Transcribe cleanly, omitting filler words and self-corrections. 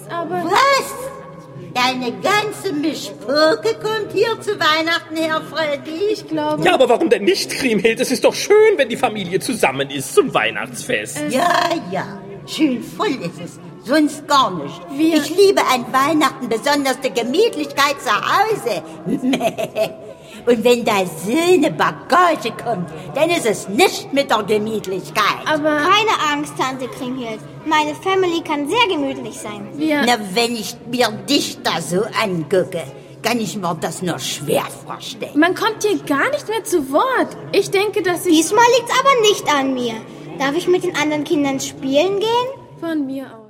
aber... Was? Deine ganze Mischpurke kommt hier zu Weihnachten her, Freddy? Ich glaube... Ja, aber warum denn nicht, Kriemhild? Es ist doch schön, wenn die Familie zusammen ist zum Weihnachtsfest. Ja. Schön voll ist es. Sonst gar nicht. Wir... Ich liebe an Weihnachten besonders die Gemütlichkeit zu Hause. Und wenn da so eine Bagage kommt, dann ist es nicht mit der Gemütlichkeit. Aber... Keine Angst, Tante Kriemhild. Meine Family kann sehr gemütlich sein. Na, wenn ich mir dich da so angucke, kann ich mir das nur schwer vorstellen. Man kommt hier gar nicht mehr zu Wort. Ich denke, dass ich... Diesmal liegt's aber nicht an mir. Darf ich mit den anderen Kindern spielen gehen? Von mir aus.